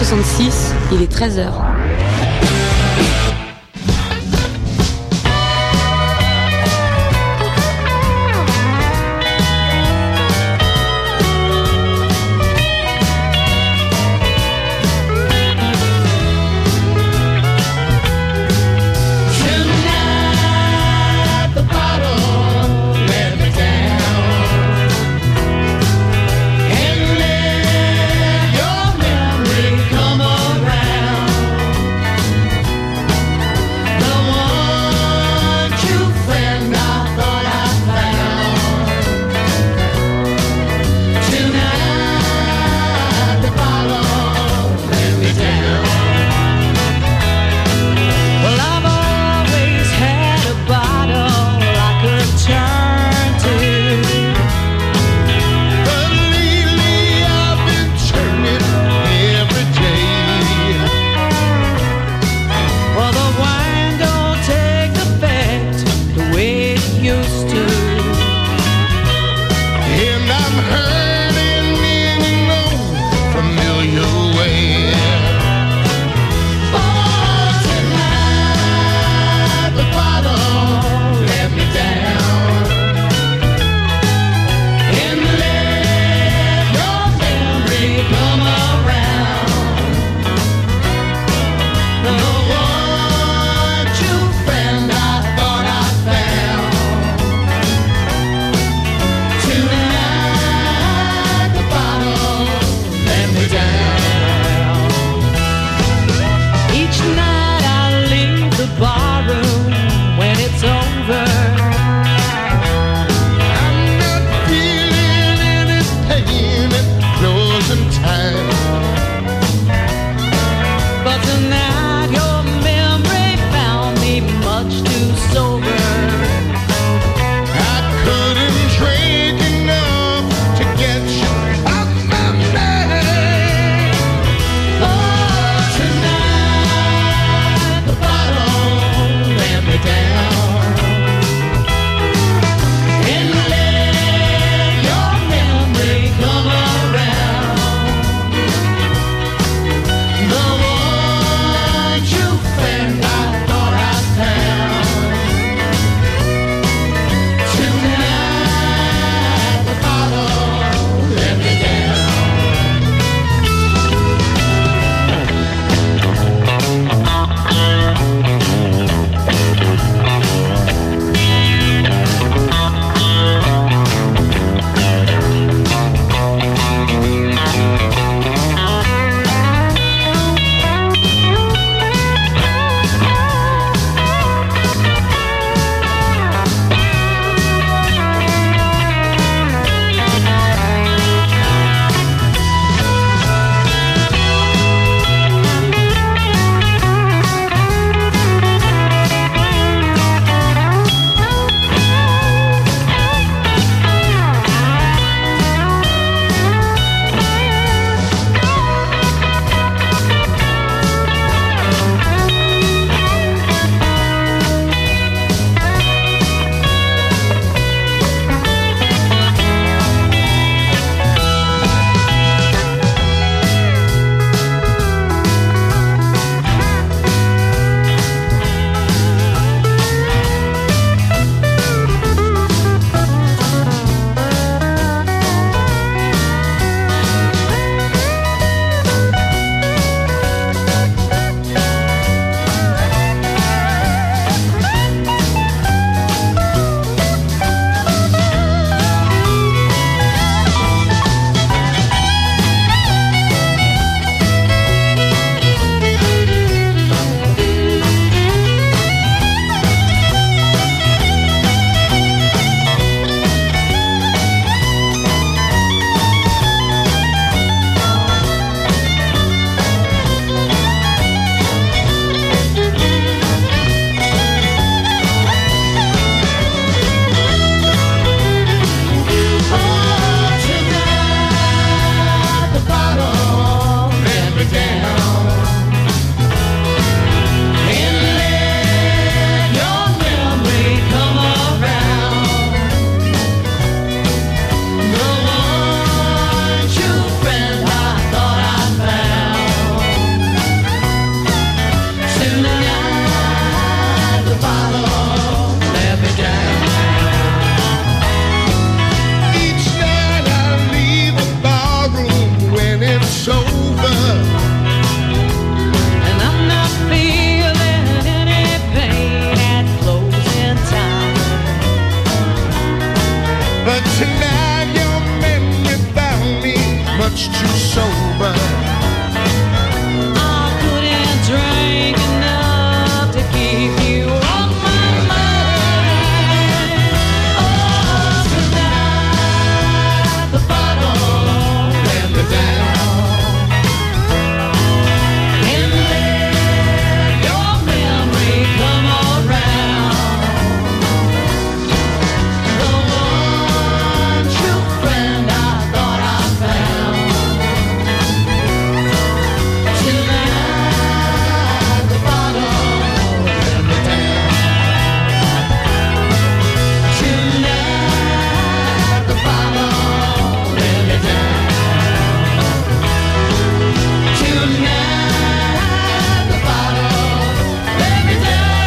1966, il est 13h. Come around. But tonight you're men without me, much too sober. I couldn't drink enough to keep you on my mind. Oh, tonight the bottle let me down, and let your memory come around. The one true friend I thought I found. Tonight the bottle let me down. Tonight the bottle let me down. Tonight the bottle let me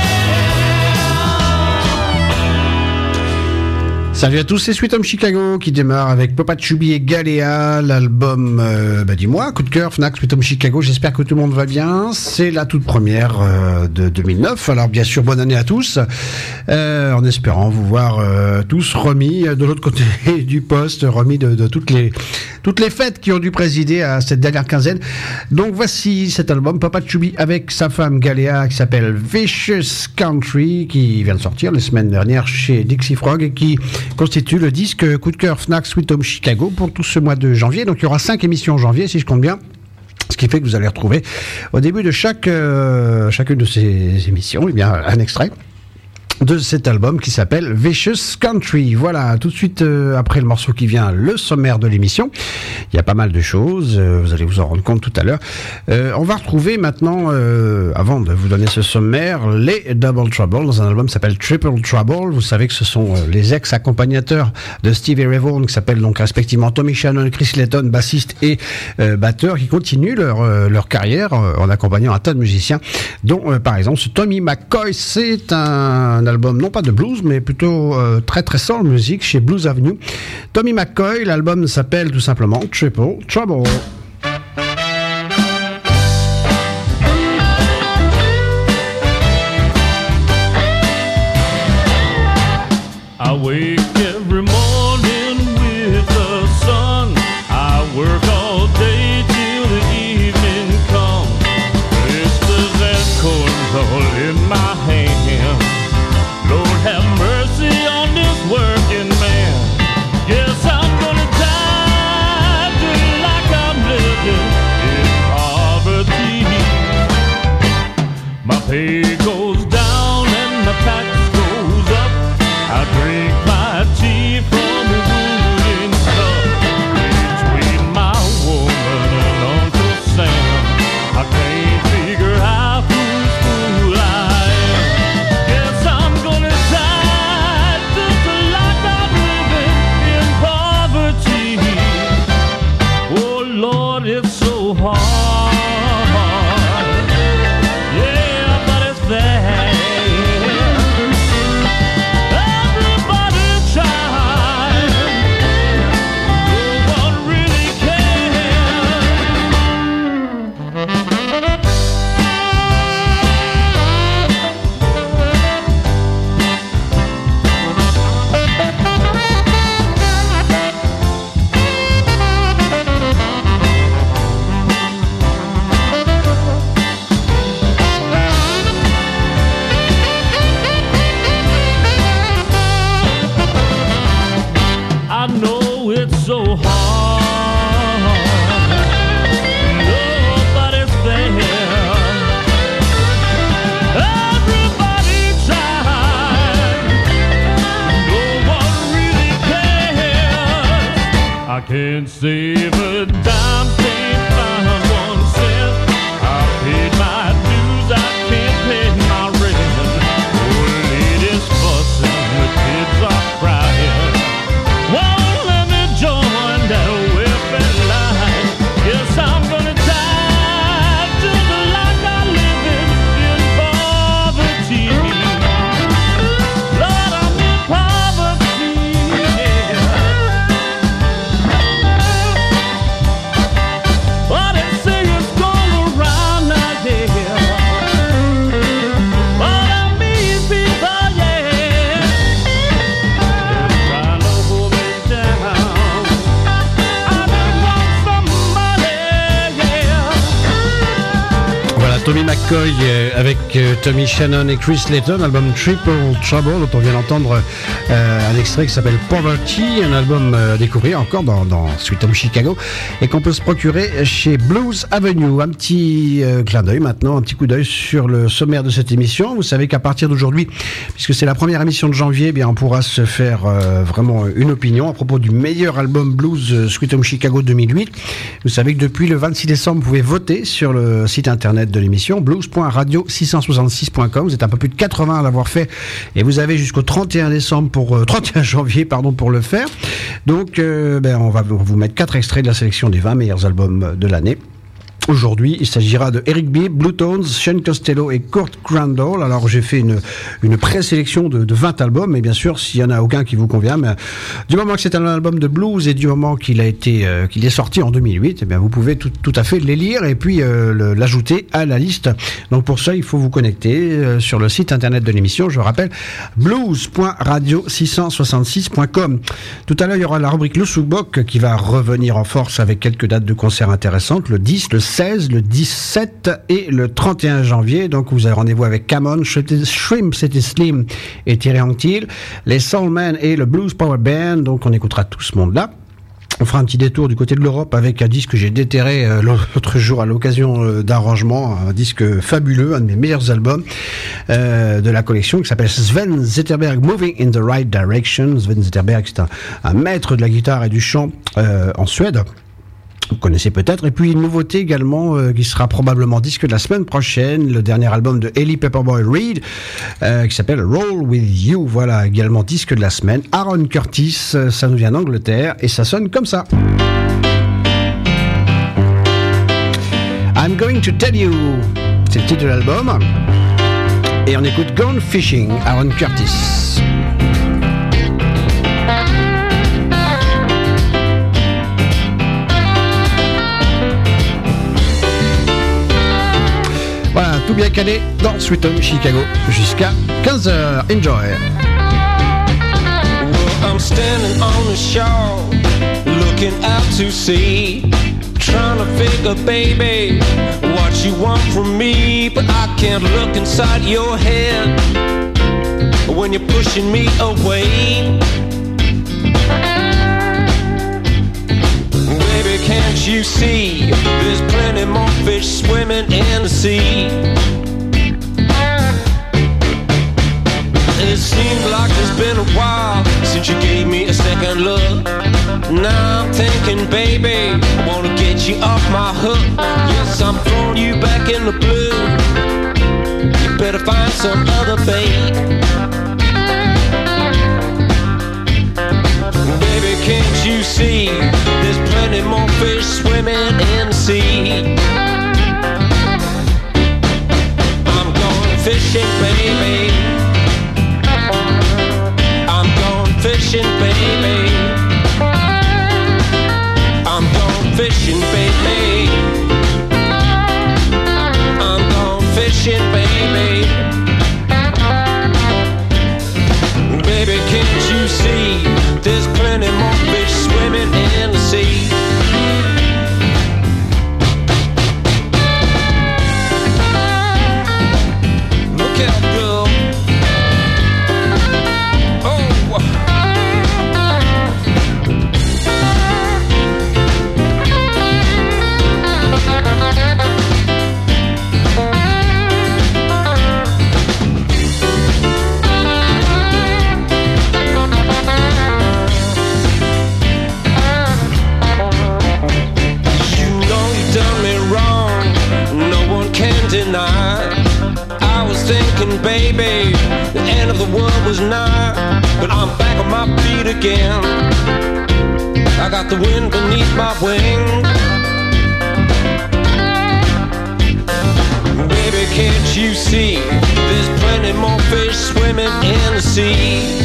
down. Salut à tous, c'est Sweet Home Chicago qui démarre avec Papa Chubby et Galéa, l'album du mois, coup de cœur, Fnac, Sweet Home Chicago, j'espère que tout le monde va bien, c'est la toute première de 2009, alors bien sûr bonne année à tous, en espérant vous voir tous remis de l'autre côté du poste, remis de toutes les fêtes qui ont dû présider à cette dernière quinzaine. Donc voici cet album, Papa Chubby avec sa femme Galéa, qui s'appelle Vicious Country, qui vient de sortir la semaine dernière chez Dixie Frog et qui constitue le disque coup de cœur Fnac Sweet Home Chicago pour tout ce mois de janvier. Donc il y aura 5 émissions en janvier si je compte bien. Ce qui fait que vous allez retrouver au début de chacune de ces émissions un extrait de cet album qui s'appelle Vicious Country. Voilà, tout de suite après le morceau qui vient, le sommaire de l'émission. Il y a pas mal de choses, vous allez vous en rendre compte tout à l'heure. On va retrouver maintenant, avant de vous donner ce sommaire, les Double Trouble dans un album qui s'appelle Triple Trouble. Vous savez que ce sont les ex-accompagnateurs de Stevie Ray Vaughan, qui s'appellent donc respectivement Tommy Shannon, Chris Layton, bassiste et batteur, qui continuent leur carrière en accompagnant un tas de musiciens, dont par exemple ce Tommy McCoy. C'est un album non pas de blues mais plutôt très très soul music chez Blues Avenue. Tommy McCoy, l'album s'appelle tout simplement Triple Trouble. I wake every morning with the sun. I work all day till the evening comes. Blisters and cornroll in my hand. Lord have mercy on this working man. Yes, I'm gonna die just like I'm living in poverty. My pay goes down and my tax goes up. I drink my tea from a wooden cup. Between my woman and Uncle Sam, I can't figure out whose fool I am. Guess I'm gonna die just like I'm living in poverty. Oh Lord, it's so hard. Yeah, but it's there. I know it's so hard. Nobody's there. Everybody tries. No one really cares. I can't save a dime, can't find 1 cent. I paid my dues, I can't pay my rent. Old ladies fussing, the kids are crying. Won't let me join that welfare line. Yes, I'm gonna die just like I live in poverty. Lord, I'm in poverty. Tommy McCoy avec Tommy Shannon et Chris Layton, album Triple Trouble, dont on vient d'entendre un extrait qui s'appelle Poverty, un album à découvrir encore dans Sweet Home Chicago et qu'on peut se procurer chez Blues Avenue. Un petit clin d'œil maintenant, un petit coup d'œil sur le sommaire de cette émission. Vous savez qu'à partir d'aujourd'hui, puisque c'est la première émission de janvier, eh bien on pourra se faire vraiment une opinion à propos du meilleur album blues Sweet Home Chicago 2008. Vous savez que depuis le 26 décembre, vous pouvez voter sur le site internet de l'émission blues.radio666.com. Vous êtes un peu plus de 80 à l'avoir fait et vous avez jusqu'au 31 janvier pour le faire. Donc on va vous mettre 4 extraits de la sélection des 20 meilleurs albums de l'année. Aujourd'hui, il s'agira de Eric B, Blue Tones, Sean Costello et Kurt Crandall. Alors, j'ai fait une présélection de 20 albums, et bien sûr, s'il y en a aucun qui vous convient, mais du moment que c'est un album de blues et du moment qu'il est sorti en 2008, eh bien, vous pouvez tout à fait les lire et puis l'ajouter à la liste. Donc, pour ça, il faut vous connecter sur le site internet de l'émission. Je rappelle, blues.radio666.com. Tout à l'heure, il y aura la rubrique Le Soukbok qui va revenir en force avec quelques dates de concerts intéressantes. Le 10, le 16, le 17 et le 31 janvier. Donc vous avez rendez-vous avec Camon, Shrimp City Slim et Thierry Anctil, les Soulmen et le Blues Power Band. Donc on écoutera tout ce monde-là. On fera un petit détour du côté de l'Europe avec un disque que j'ai déterré l'autre jour à l'occasion d'arrangement, un disque fabuleux, un de mes meilleurs albums de la collection qui s'appelle Sven Zetterberg Moving in the Right Direction. Sven Zetterberg, c'est un maître de la guitare et du chant en Suède. Vous connaissez peut-être. Et puis une nouveauté également qui sera probablement disque de la semaine prochaine, le dernier album de Ellie Pepperboy Reed qui s'appelle Roll With You. Voilà, également disque de la semaine. Aaron Curtis, ça nous vient d'Angleterre et ça sonne comme ça. I'm Going to Tell You, c'est le titre de l'album. Et on écoute Gone Fishing, Aaron Curtis. Voilà, tout bien calé dans Sweet Home Chicago jusqu'à 15h. Enjoy. Well, I'm standing on the shore, looking out to sea, trying to figure, baby, what you want from me, but I can't look inside your head when you're pushing me away. Baby, can't you see there's plenty more fish swimming in the sea? It seems like it's been a while since you gave me a second look. Now I'm thinking, baby, I wanna get you off my hook. Yes, I'm throwing you back in the blue. You better find some other bait. Baby, can't you see there's plenty more fish swimming in the sea? I'm going fishing, baby. I'm going fishing, baby. I'm going fishing, baby. I'm going fishing, baby. Baby, can't you see there's plenty more fish swimming in the sea? Look out, girl. Oh. Deny. I was thinking, baby, the end of the world was nigh, but I'm back on my feet again. I got the wind beneath my wing. Baby, can't you see there's plenty more fish swimming in the sea?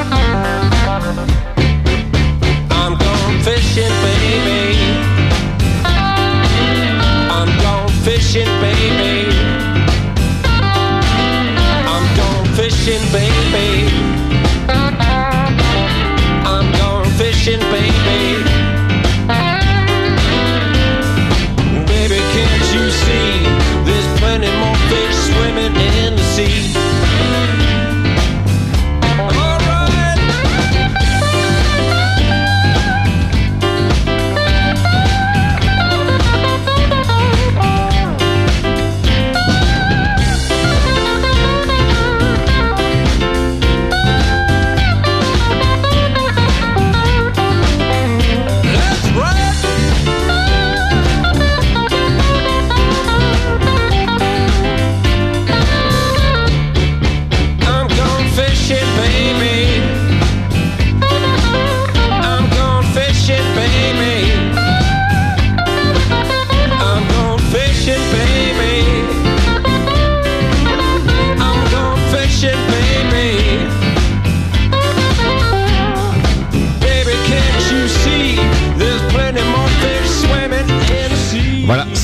I'm going fishing, baby. I'm going fishing, baby. I'm going fishing, baby. I'm going fishing, baby. Baby, can't you see there's plenty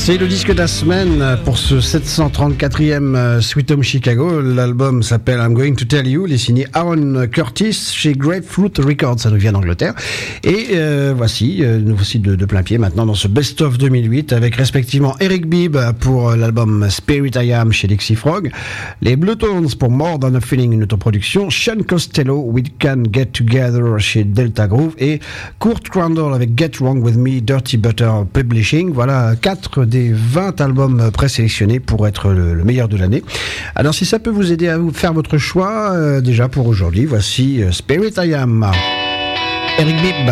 C'est le disque de la semaine pour ce 734e Sweet Home Chicago. L'album s'appelle I'm Going to Tell You. Il est signé Aaron Curtis chez Grapefruit Records. Ça nous vient d'Angleterre. Et voici, nous voici de plein pied maintenant dans ce Best of 2008 avec respectivement Eric Bibb pour l'album Spirit I Am chez Dixie Frog, les Bluetones pour More Than a Feeling, une autoproduction, Sean Costello, We Can Get Together chez Delta Groove et Kurt Crandall avec Get Wrong With Me, Dirty Butter Publishing. Voilà 4 des 20 albums présélectionnés pour être le meilleur de l'année. Alors si ça peut vous aider à vous faire votre choix, déjà pour aujourd'hui, voici Spirit I Am, Eric Bibb.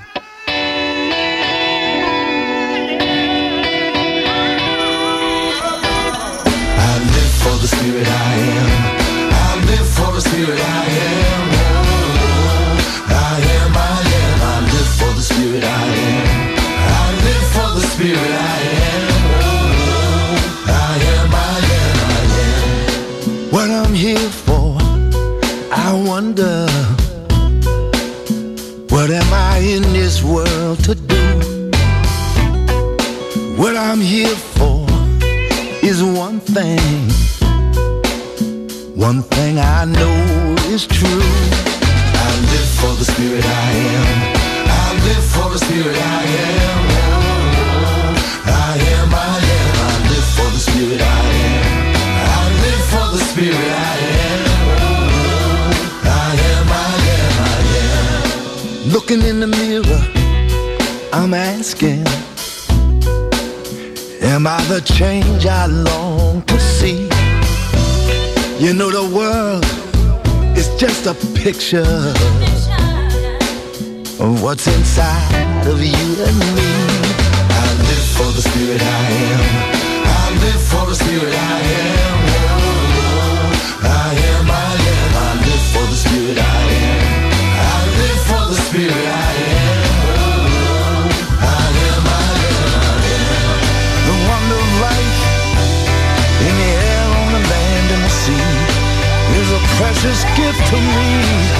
For the spirit I am, I live for the spirit I am. I am, I live for the spirit I am. I live for the spirit I am. I am, I am. What I'm here for, I wonder. What am I in this world to do? What I'm here for is one thing. One thing I know is true. I live for the spirit I am. I live for the spirit I am. I am, I live for the spirit I am. I live for the spirit I am. I am, I am. Looking in the mirror, I'm asking, am I the change I long to see? You know the world is just a picture of what's inside of you and me. I live for the spirit I am. I live for the spirit I am. I am, I live for the spirit I am. I live for the spirit I am. I am, I am. The wonder of life in the air, on the land and the sea is a precious gift to me.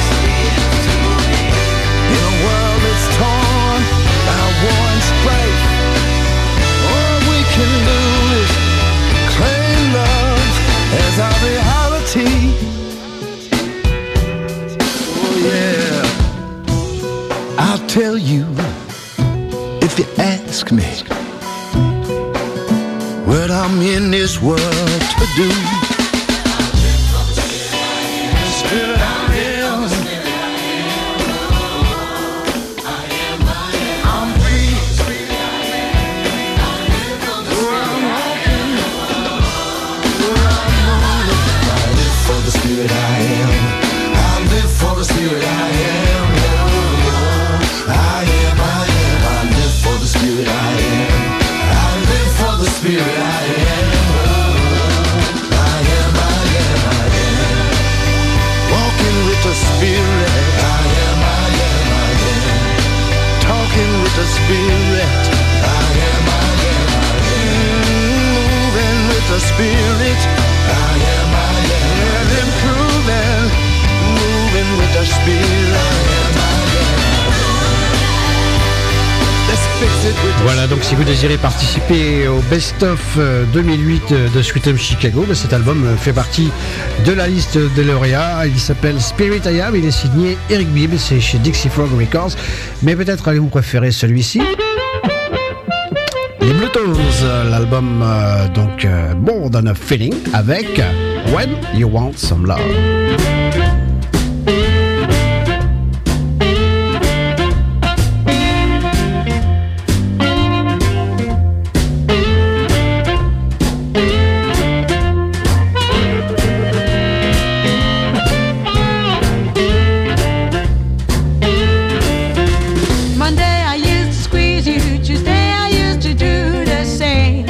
In a world that's torn by war and strife, all we can do is claim love as our reality. Oh yeah, I'll tell you if you ask me what I'm in this world to do. Spirit I am. I'm free. Where I'm walking, where I'm moving. I live for the spirit I am. I live for the spirit I am. I am, I live for the spirit I am. I live for the spirit I am. I am, I am. Walking with the spirit. I am, I am. Talking with the spirit. I am, I am. Moving with the spirit. I am, I am. Improving, moving with the spirit. I am, I am. Voilà, donc si vous désirez participer au Best of 2008 de Sweet Home Chicago, cet album fait partie de la liste des lauréats. Il s'appelle Spirit I Am, il est signé Eric Bibb, c'est chez Dixie Frog Records. Mais peut-être allez-vous préférer celui-ci, les Bluetones, l'album More Than a Feeling avec When You Want Some Love.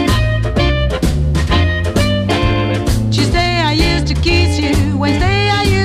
Tuesday I used to kiss you, Wednesday I used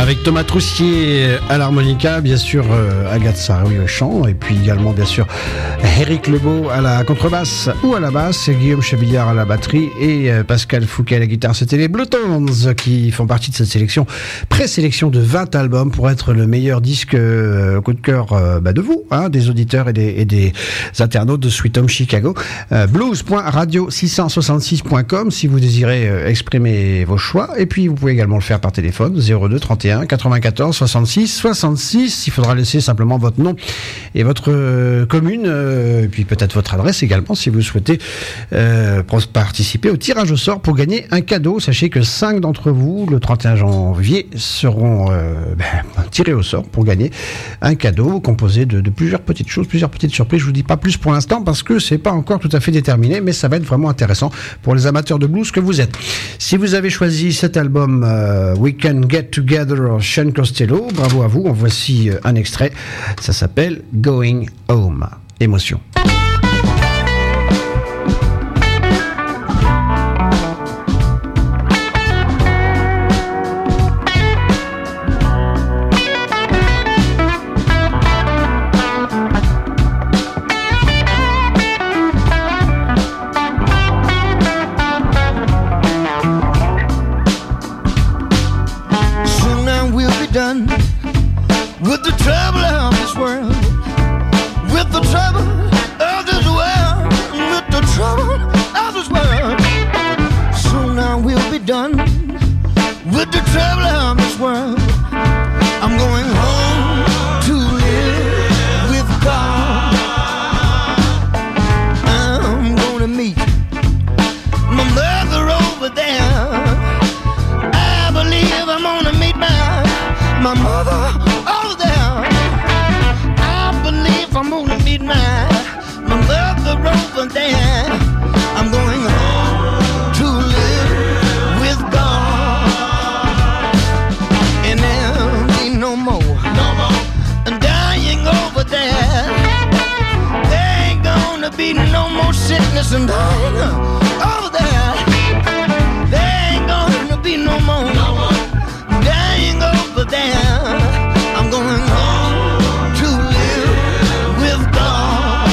Avec Thomas Troussier à l'harmonica, bien sûr Agathe Saroui au chant, et puis également bien sûr Éric Lebeau à la contrebasse ou à la basse, et Guillaume Chebillard à la batterie et Pascal Fouquet à la guitare. C'était les Bluetones qui font partie de cette sélection, présélection de 20 albums pour être le meilleur disque coup de cœur de vous, hein, des auditeurs et des internautes de Sweet Home Chicago. Blues.radio666.com si vous désirez exprimer vos choix, et puis vous pouvez également le faire par téléphone 02 31 94 66 66. Il faudra laisser simplement votre nom et votre commune, et puis peut-être votre adresse également si vous souhaitez participer au tirage au sort pour gagner un cadeau. Sachez que 5 d'entre vous le 31 janvier seront tirés au sort pour gagner un cadeau composé de plusieurs petites choses, plusieurs petites surprises. Je vous dis pas plus pour l'instant parce que c'est pas encore tout à fait déterminé, mais ça va être vraiment intéressant pour les amateurs de blues que vous êtes. Si vous avez choisi cet album We Can Get Together, Sean Costello, bravo à vous. En voici un extrait. Ça s'appelle Going Home. Émotion. With the trouble of this world, with the trouble of this world, with the trouble of this world, soon I will be done with the trouble of this world. I'm going home to live with God. I'm gonna meet my mother over there. I believe I'm gonna meet my mother over there. I believe I'm gonna meet my mother over there. I'm going home to live with God. And there'll be no more dying over there. There ain't gonna be no more sickness and dying over there. There ain't gonna be no more dying over there. I'm going home to live with God.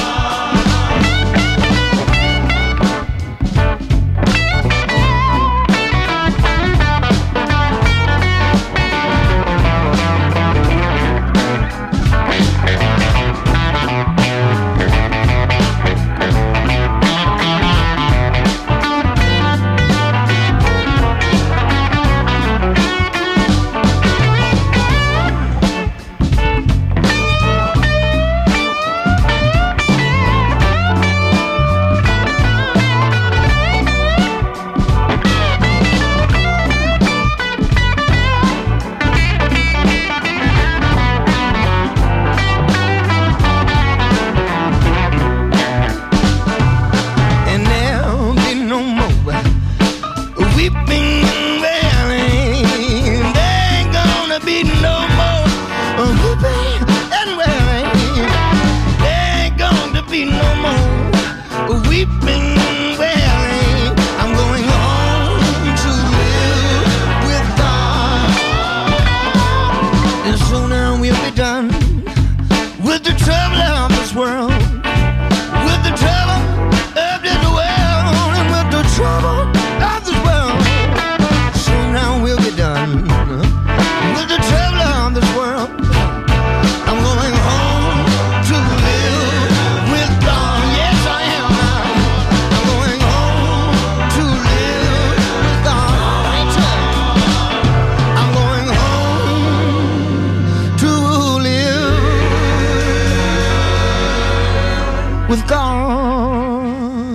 With God.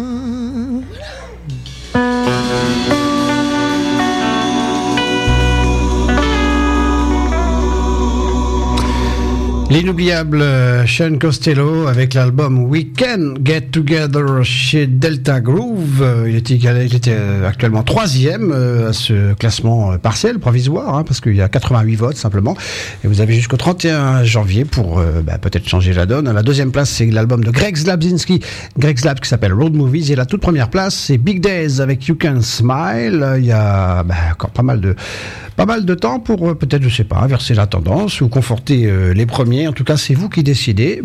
L'inoubliable Sean Costello avec l'album We Can Get Together chez Delta Groove. Il était actuellement 3e à ce classement partiel, provisoire, hein, parce qu'il y a 88 votes simplement. Et vous avez jusqu'au 31 janvier pour peut-être changer la donne. La 2e place, c'est l'album de Greg Slabzinski, qui s'appelle Road Movies. Et la toute première place, c'est Big Days avec You Can Smile. Il y a encore pas mal de Pas mal de temps pour peut-être, je sais pas, inverser la tendance ou conforter les premiers. En tout cas, c'est vous qui décidez.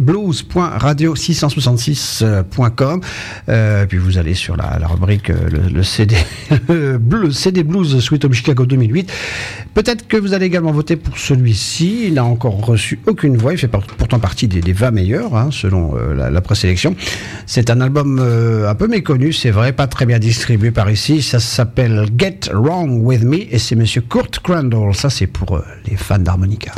blues.radio666.com. Puis vous allez sur la rubrique le CD le CD Blues Sweet Home Chicago 2008. Peut-être que vous allez également voter pour celui-ci. Il n'a encore reçu aucune voix. Il fait pourtant partie des 20 meilleurs, hein, selon la présélection. C'est un album un peu méconnu, c'est vrai, pas très bien distribué par ici. Ça s'appelle Get Wrong With Me et c'est monsieur Kurt Crandall. Ça, c'est pour les fans d'harmonica.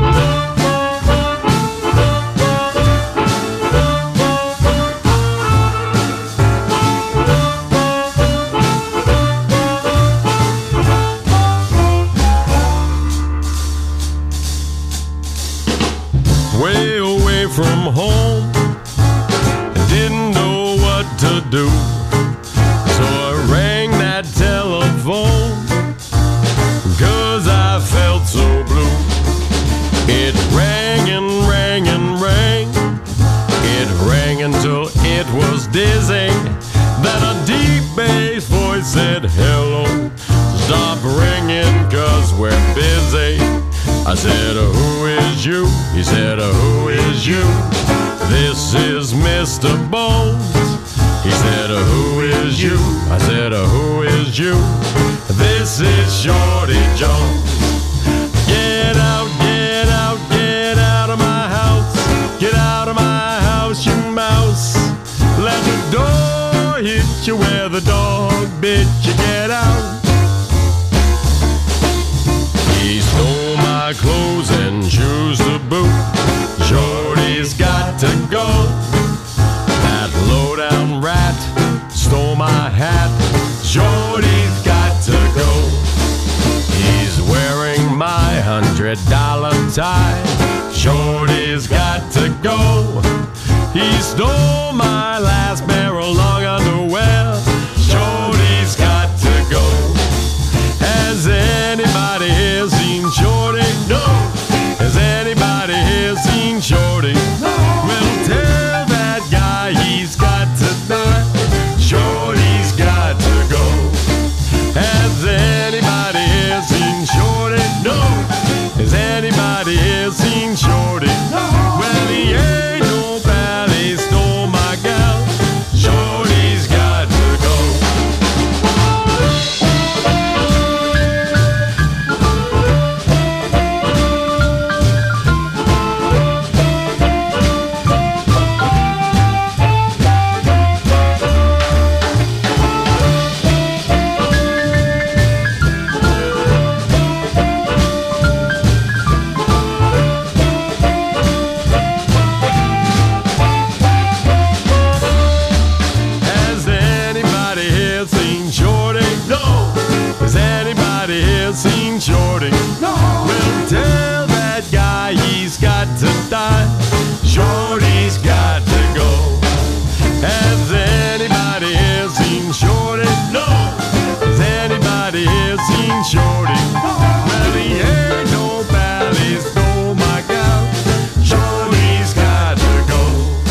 Way away from home, didn't know what to do, so I rang that telephone, 'cause I felt so blue. It rang and rang and rang, it rang until it was dizzy, then a deep bass voice said hello, stop ringing 'cause we're busy. I said, who is you? He said, who is you? This is Mr. Bones. He said, who is you? I said, who is you? This is Shorty Jones. Get out, get out, get out of my house. Get out of my house, you mouse. Let the door hit you where the dog bit you. Get out. He stole my clothes and shoes to boot. Shorty's got to go. That low-down rat stole my hat. Shorty's got to go. He's wearing my $100 tie. Shorty's got to go. He stole my last pair of long underwear. Shorty's got to go. Has anybody here seen Shorty? No. Has anybody here seen Shorty? No. Well, tell that guy he's got to die. Shorty's got to go. Has anybody here seen Shorty? No. Has anybody here seen Shorty? No. Well, he ain't no pal, he stole my gal. Shorty's got to go. Has anybody here seen Shorty? No. Has anybody here seen Shorty? No. Well, tell that guy he's got to die. Shorty's got to go. Has anybody here seen Shorty? No. Has anybody here seen Shorty? No. Well, he ain't no pal, he stole my gal. Shorty's got to go.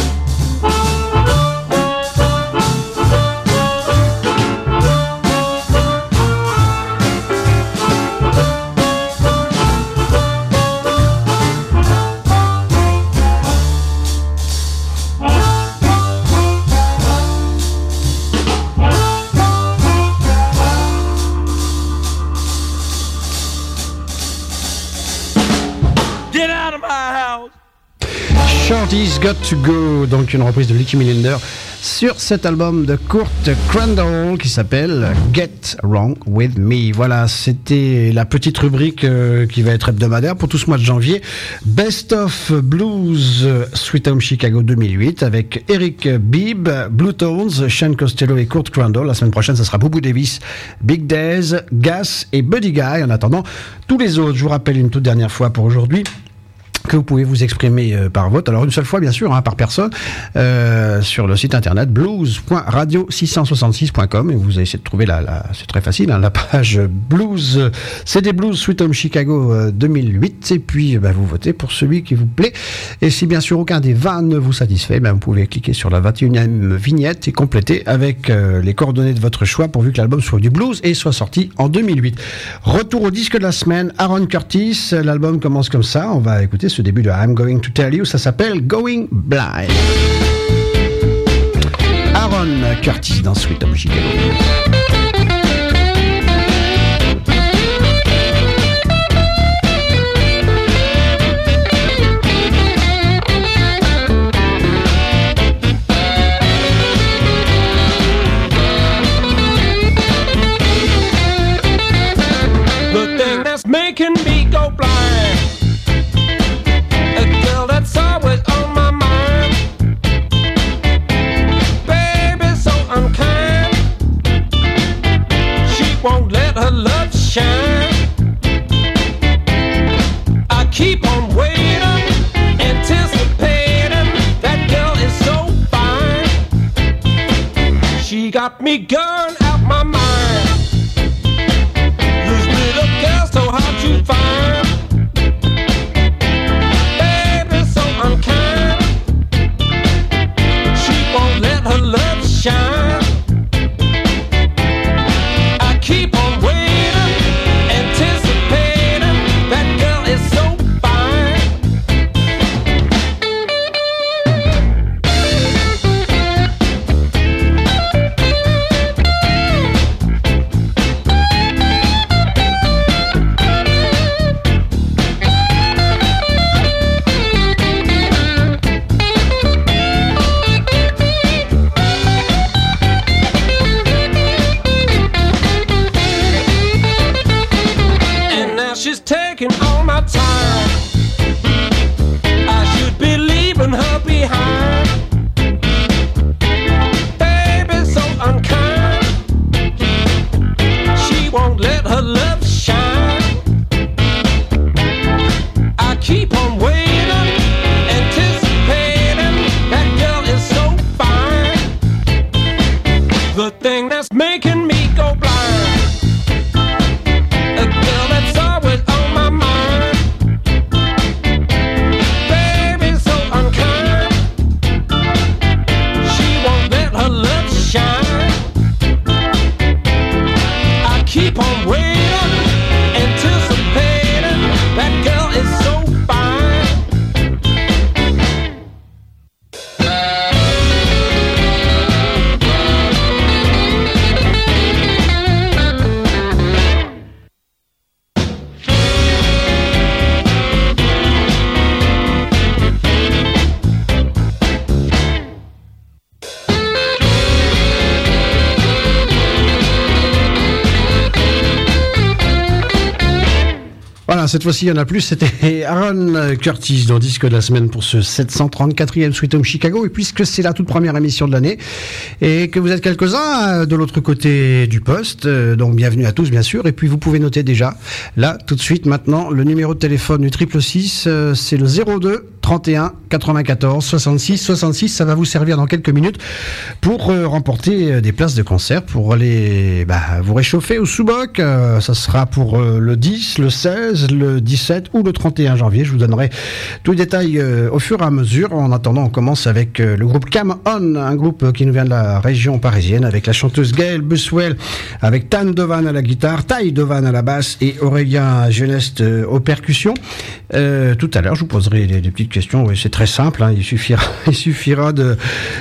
Get out of my house. Shorty's Got to Go, donc une reprise de Licky Millinder sur cet album de Kurt Crandall qui s'appelle Get Wrong With Me. Voilà, c'était la petite rubrique qui va être hebdomadaire pour tout ce mois de janvier. Best of Blues Sweet Home Chicago 2008 avec Eric Bibb, Blue Tones, Shane Costello et Kurt Crandall. La semaine prochaine, ça sera Boubou Davis, Big Days, Gas et Buddy Guy. En attendant, tous les autres, je vous rappelle une toute dernière fois pour aujourd'hui. que vous pouvez vous exprimer par vote. Alors une seule fois bien sûr, par personne, sur le site internet blues.radio666.com, et vous allez essayer de trouver c'est très facile, la page blues, CD Blues Sweet Home Chicago 2008, et puis vous votez pour celui qui vous plaît. Et si bien sûr aucun des 20 ne vous satisfait, vous pouvez cliquer sur la 21e vignette et compléter avec les coordonnées de votre choix pourvu que l'album soit du blues et soit sorti en 2008. Retour au disque de la semaine, Aaron Curtis. L'album commence comme ça. On va écouter ce début de I'm Going to Tell You. Ça s'appelle Going Blind. Aaron Curtis dans Sweet Home Chicago. Making me go blind, a girl that's always on my mind, baby so unkind, she won't let her love shine, I keep on waiting, anticipating, that girl is so fine, she got me going out my mind. So hard to find, baby so unkind, she won't let her love shine, I keep on waiting, anticipating, that girl is so fine. She's taking all my time, I should be leaving her behind, baby so unkind, she won't let her love shine, I keep on waiting, anticipating, that girl is so fine, the thing that's making me go blind, a girl that's always on my mind, baby so unkind, she won't let her love shine, I keep on waiting, anticipating, that girl is so fine. Voilà, cette fois-ci, il y en a plus. C'était Aaron Curtis dans Disque de la semaine pour ce 734e Sweet Home Chicago. Et puisque c'est la toute première émission de l'année et que vous êtes quelques-uns de l'autre côté du poste, donc bienvenue à tous, bien sûr. Et puis, vous pouvez noter déjà, là, tout de suite, maintenant, le numéro de téléphone du 666, c'est le 02 31 94 66 66. Ça va vous servir dans quelques minutes pour remporter des places de concert, pour aller vous réchauffer au Sous-Boc. Ça sera pour le 10, le 16, le 17 ou le 31 janvier. Je vous donnerai tous les détails au fur et à mesure. En attendant, on commence avec le groupe Come On, un groupe qui nous vient de la région parisienne, avec la chanteuse Gaëlle Buswell, avec Tan Devan à la guitare, Ty Devan à la basse et Aurélien Geneste aux percussions. Tout à l'heure, je vous poserai des petites questions. Oui, c'est très simple, il suffira de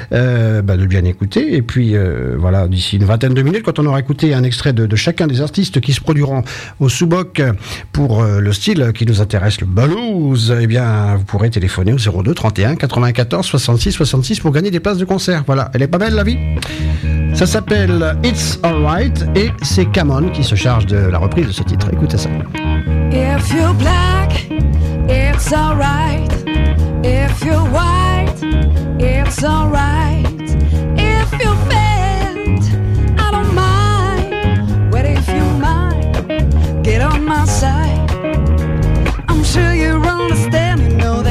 bien écouter. Et puis voilà, d'ici une vingtaine de minutes, quand on aura écouté un extrait de chacun des artistes qui se produiront au Sous-Boc pour le style qui nous intéresse, le blues, eh bien, vous pourrez téléphoner au 02 31 94 66 66 pour gagner des places de concert. Voilà, elle est pas belle la vie. Ça s'appelle It's Alright et c'est Come On qui se charge de la reprise de ce titre. Écoutez ça. If you're black, it's alright. If you're white, it's alright. If you're fat, I don't mind. But if you mind, get on my side. I'm sure you understand, you know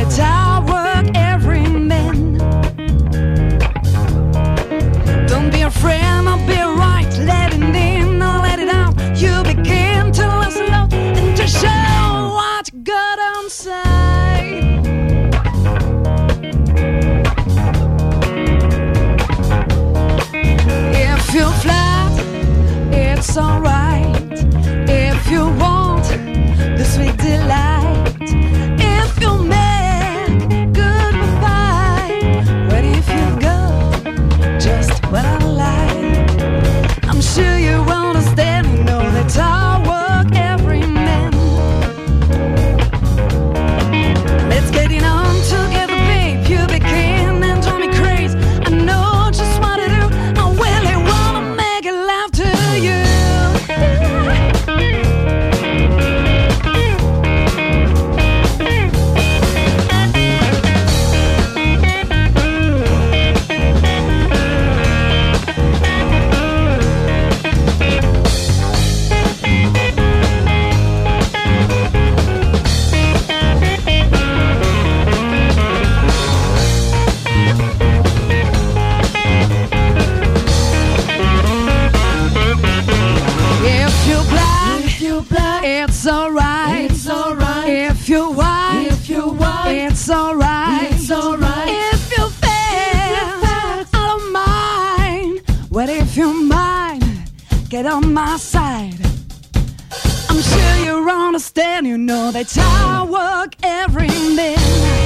It's alright. It's alright. If you're white. If you're white. It's alright. It's alright. If you're fat, I don't mind. Well, if you're mine, get on my side. I'm sure you understand. You know that I work every minute.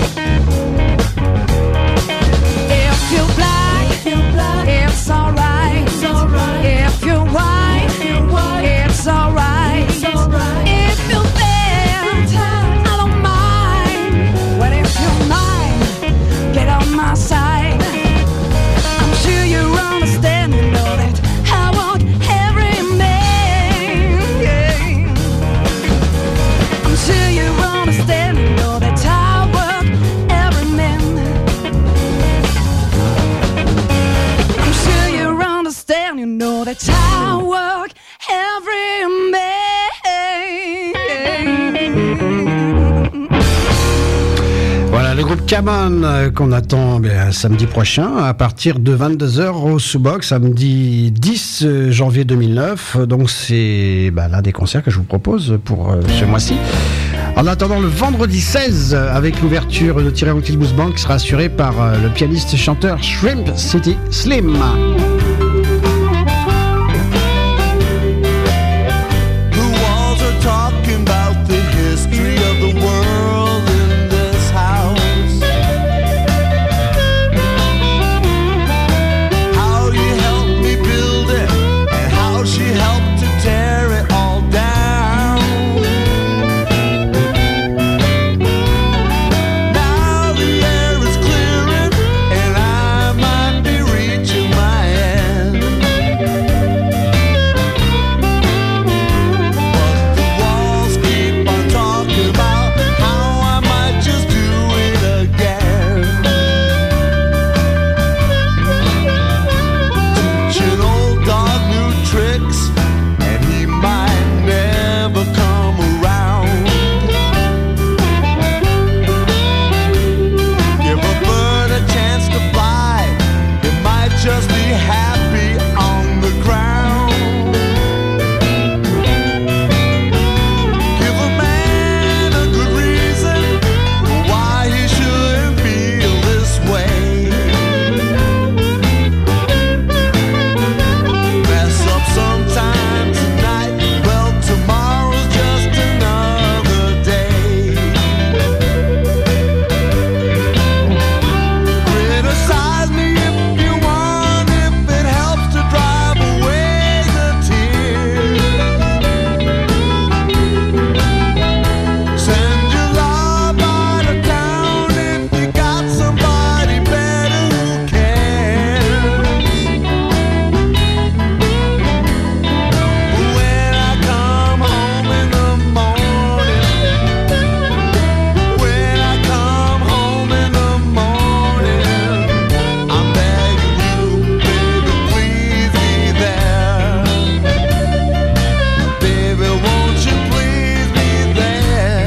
If you're black, it's alright. It's alright. If you're white, it's alright. It's alright. If you're fat, I don't mind. Well, if you're mine, get on my side. I'm sure you understand. You know that I want every man. Yeah. I'm sure you understand. You know that I work every man. I'm sure you understand. You know that I work every man. Voilà le groupe Camon qu'on attend samedi prochain à partir de 22h au Sous-Box, samedi 10 janvier 2009. Donc c'est l'un des concerts que je vous propose pour ce mois-ci. En attendant le vendredi 16 avec l'ouverture de Thierry Antil Blues Band qui sera assuré par le pianiste chanteur Shrimp City Slim. The walls are talking about the history of the world in this house. How you helped me build it and how she helped to tear it all down. Now the air is clearing and I might be reaching my end. But the walls keep on talking about how I might just do it again. Teaching old dog new tricks, and he might never come around. Give a bird a chance to fly, it might just be happy on the ground. Give a man a good reason why he shouldn't feel this way. Mess up sometime tonight, well tomorrow's just another day. Criticize me if you want, if it helps to drive away the tears. Send your love out of town if you got somebody better who cares. When I come home in the morning, when I come home in the morning, I'm begging you, baby, please be there. Baby, won't you please be there?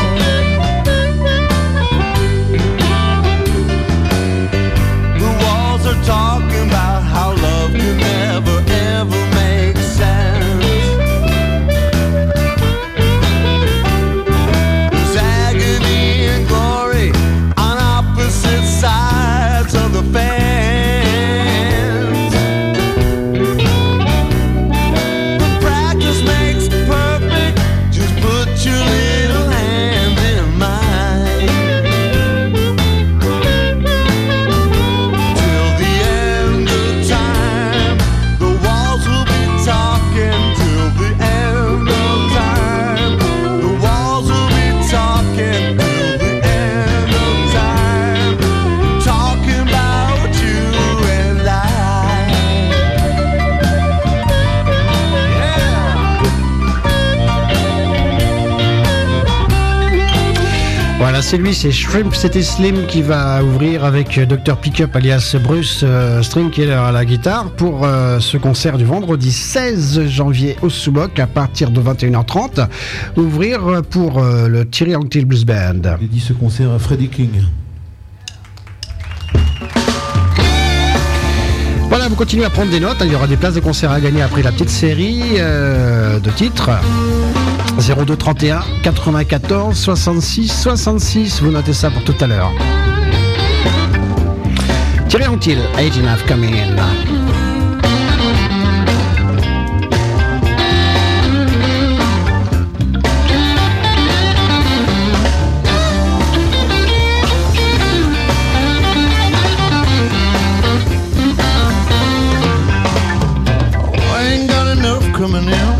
The walls are talking about how love can never ever make sense. There's agony and glory on opposite sides of the fence. But practice makes perfect. Just put your little hand in mine. Till the end of time, the walls will be talking. Till the end of time, the walls will be talking. Till the end of time, talking about you and I. Voilà, c'est lui, c'est Shrimp City Slim qui va ouvrir avec Dr Pickup alias Bruce Stringkiller à la guitare pour ce concert du vendredi 16 janvier au Sous-Boc à partir de 21h30. Ouvrir pour le Thierry Antil Blues Band. Il dit ce concert à Freddie King. Voilà, vous continuez à prendre des notes. Il y aura des places de concert à gagner après la petite série de titres. 02 31 94 66 66. Vous notez ça pour tout à l'heure. Thierry Antil, 89 coming in. Coming in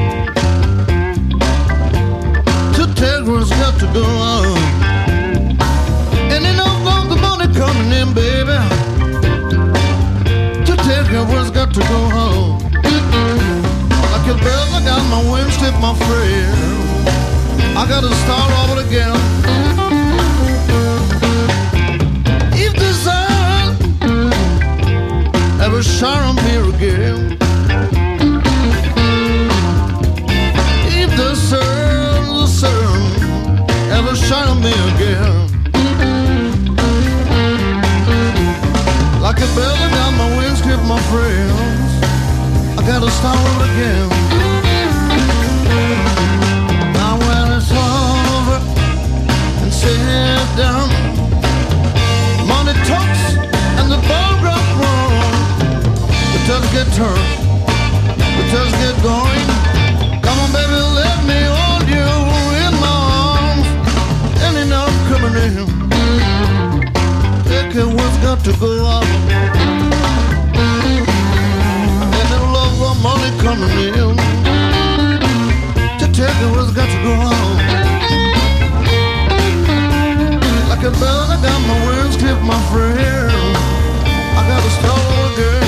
to take what's got to go on, and enough of the money coming in, baby, to take what's got to go on. Like a bird, I got my wings clipped, my friend. I gotta start over again. If the sun ever shine on me again, the sun ever shine on me again. Like a bell, I got my wings clipped, my friends. I gotta start over again. Now when it's over and sit down, money talks and the ball drop wrong. The touch get turned, the touch get going. Come on, baby, let me hold you in my arms. And enough coming in. Take what's got to go on. And the love of money coming in. To take what's got to go on. Like a bell, I got my wings clipped, my friend. I gotta start again.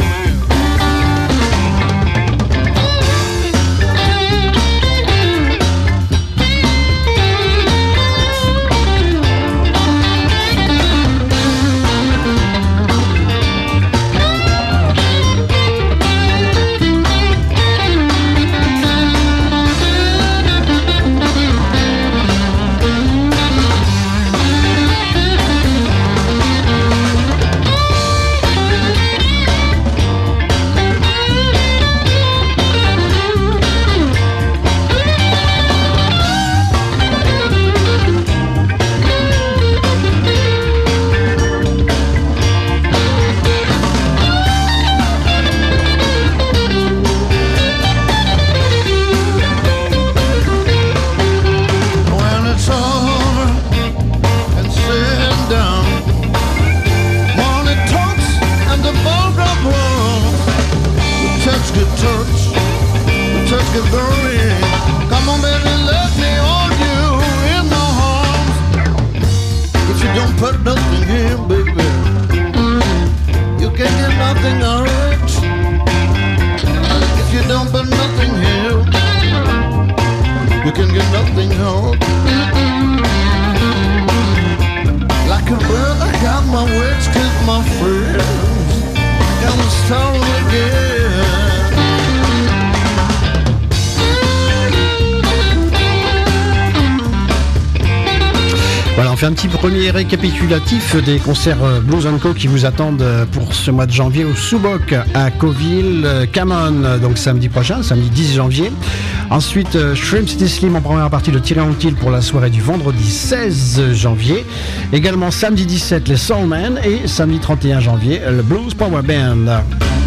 fait un petit premier récapitulatif des concerts Blues & Co qui vous attendent pour ce mois de janvier au Soubok à Cauville, Camon, donc samedi prochain, samedi 10 janvier. Ensuite, Shrimp City Slim en première partie de Thierry Antil pour la soirée du vendredi 16 janvier. Également samedi 17, les Soulmen et samedi 31 janvier, le Blues Power Band.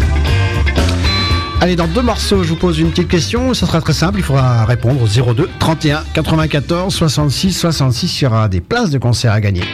Allez, dans deux morceaux, je vous pose une petite question. Ça sera très simple, il faudra répondre au 02 31 94 66 66. Il y aura des places de concert à gagner.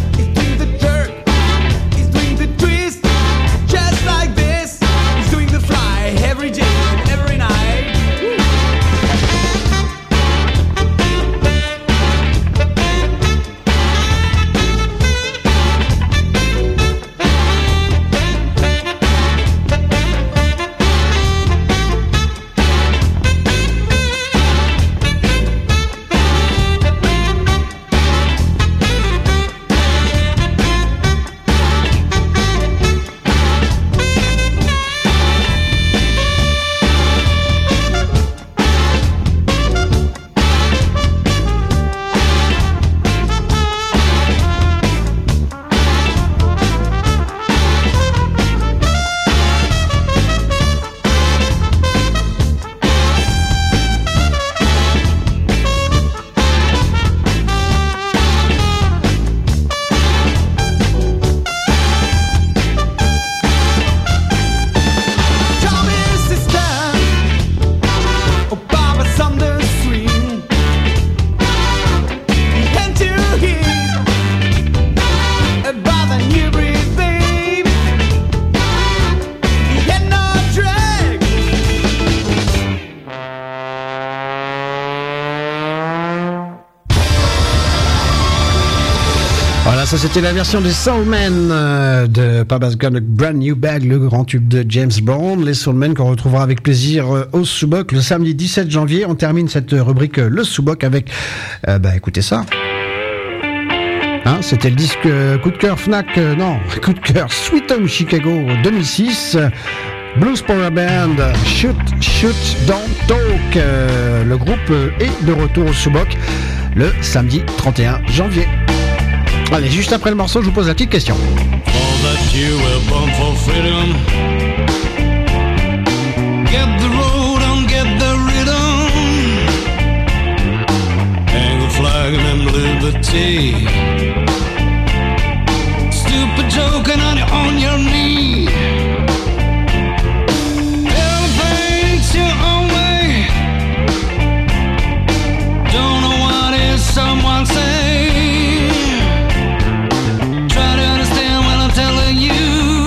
Just like this, he's doing the ça c'était la version des Soulmen de Papa's Got a Brand New Bag, le grand tube de James Brown. Les Soulmen qu'on retrouvera avec plaisir au Sous-Boc le samedi 17 janvier. On termine cette rubrique le Sous-Boc avec, écoutez ça. Hein, c'était le disque coup de cœur Fnac, coup de cœur Sweet Home Chicago 2006. Blues Power Band, Shoot, Shoot, Don't Talk. Le groupe est de retour au Sous-Boc le samedi 31 janvier. Allez, juste après le morceau, je vous pose la petite question. All that you were born for freedom. Get the road on, get the rhythm. Hang a flag and liberty. Stupid joking on your knee. Everything's your own way. Don't know what is someone saying. Try to understand what I'm telling you.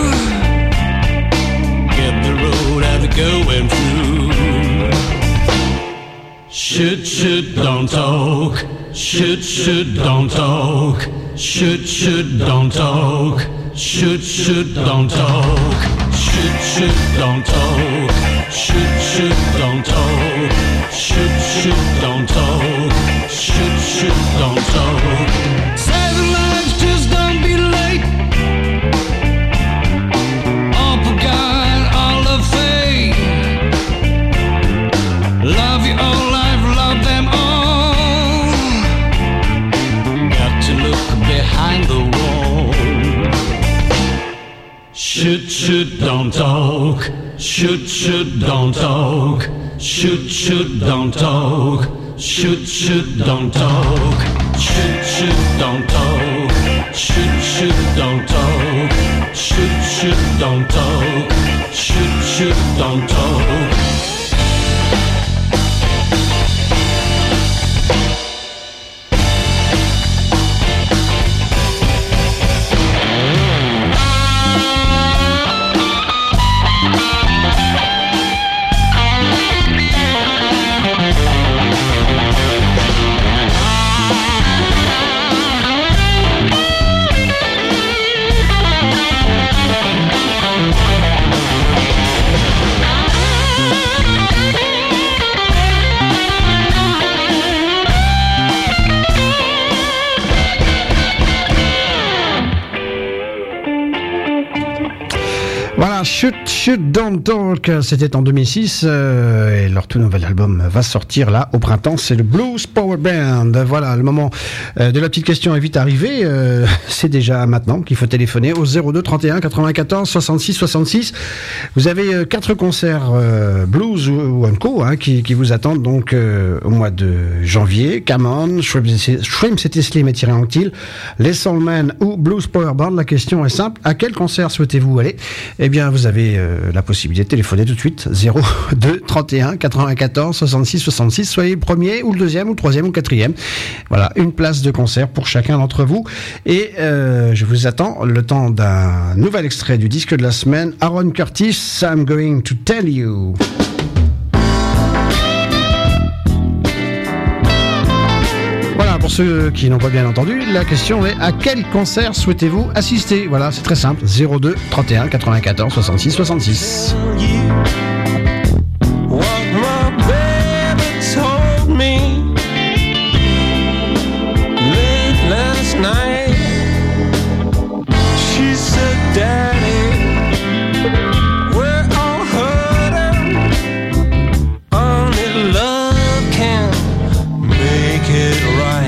Get the road I've been going through. Shoot, shoot, don't talk. Shoot, shoot, don't talk. Shoot, shoot, don't talk. Shoot, shoot, don't talk. Shoot, shoot, don't talk. Shoot, shoot, don't talk. Shoot, shoot, don't talk. Shoot, shoot, don't talk. Saving lives, just don't be late. All for God, all of faith. Love your whole life, love them all. Got to look behind the wall. Shoot, shoot, don't talk. Shoot, shoot, don't talk. Shoot, shoot, don't talk. Shoot, shoot, don't talk. Shoot, shoot, don't talk. Shoot, shoot, don't talk. Shoot, shoot, don't talk. Shoot, shoot, don't talk. Voilà, Shoot, Shoot, Don't Talk, c'était en 2006 et leur tout nouvel album va sortir là au printemps, c'est le Blues Power Band. Voilà, le moment de la petite question est vite arrivé, c'est déjà maintenant qu'il faut téléphoner au 02 31 94 66 66. Vous avez 4 concerts blues ou co qui vous attendent donc au mois de janvier. Come On, Shrimp City Slim et Thierry Anctil, les Soulmen ou Blues Power Band. La question est simple, à quel concert souhaitez-vous aller? Eh bien, vous avez la possibilité de téléphoner tout de suite 02 31 94 66 66. Soyez le premier ou le deuxième ou le troisième ou le quatrième. Voilà, une place de concert pour chacun d'entre vous. Et je vous attends le temps d'un nouvel extrait du disque de la semaine, Aaron Curtis, I'm Going to Tell You. Voilà, pour ceux qui n'ont pas bien entendu, la question est à quel concert souhaitez-vous assister? Voilà, c'est très simple, 02 31 94 66 66. What my baby told me late last night. She said, Daddy, we're all hurting. Only love can make it right.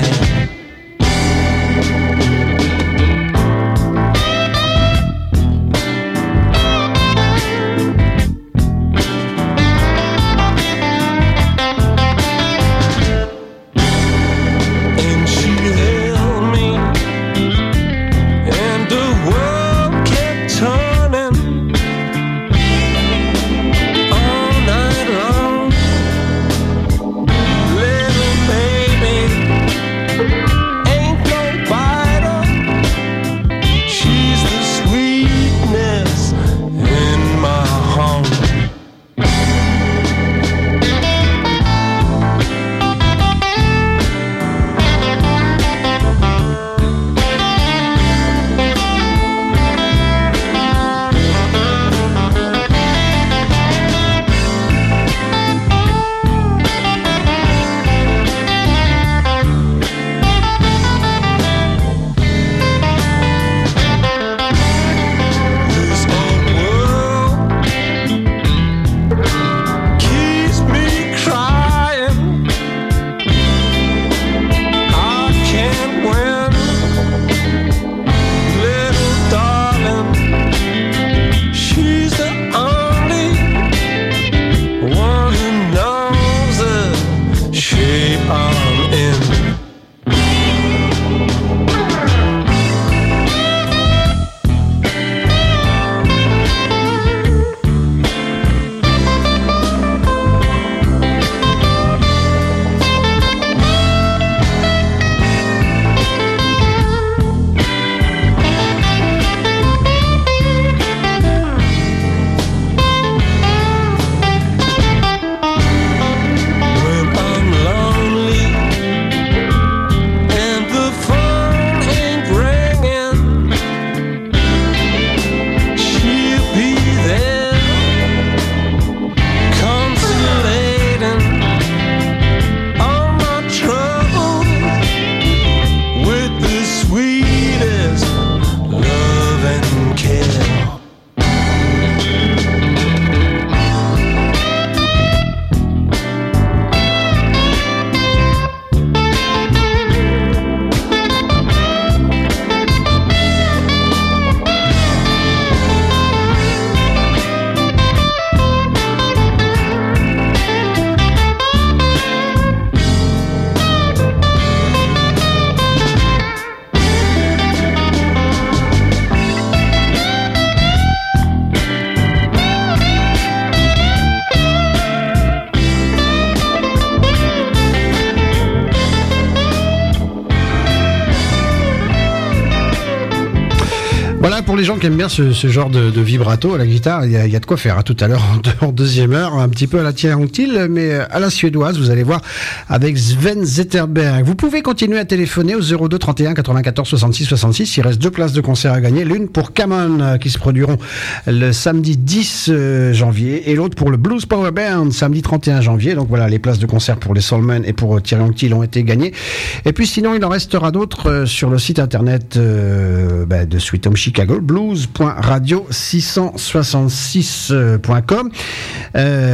Voilà, pour les gens qui aiment bien ce genre de vibrato à la guitare, il y a de quoi faire. Tout à l'heure, en deuxième heure, un petit peu à la Tiantil, mais à la suédoise, vous allez voir, avec Sven Zetterberg. Vous pouvez continuer à téléphoner au 02 31 94 66 66. Il reste 2 places de concert à gagner. L'une pour Camon, qui se produiront le samedi 10 janvier, et l'autre pour le Blues Power Band, samedi 31 janvier. Donc voilà, les places de concert pour les Soulmen et pour Tiantil ont été gagnées. Et puis sinon, il en restera d'autres sur le site internet de Sweet Home Chicago, blues.radio666.com.